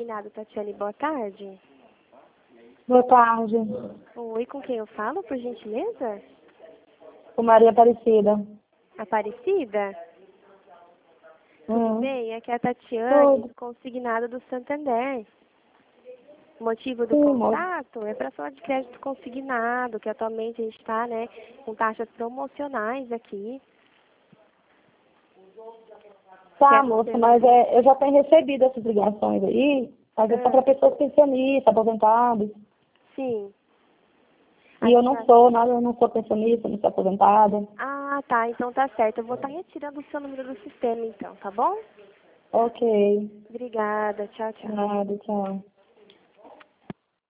Consignado, Tatiane, boa tarde. Boa tarde. Oi, com quem eu falo, por gentileza? Com Maria Aparecida. Aparecida? Tudo bem? Aqui é a Tatiane, Tudo. do Consignado do Santander. O motivo do Sim, contato é para falar de crédito consignado, que atualmente a gente está, né, com taxas promocionais aqui. Tá, moça, mas eu já tenho recebido essas ligações aí, mas é só para pessoas pensionistas, aposentadas. Sim. E eu não sou nada, eu não sou pensionista, não sou aposentada. Ah, tá, então tá certo. Eu vou estar retirando o seu número do sistema, então, tá bom? Ok. Obrigada, tchau, tchau. Nada, tchau.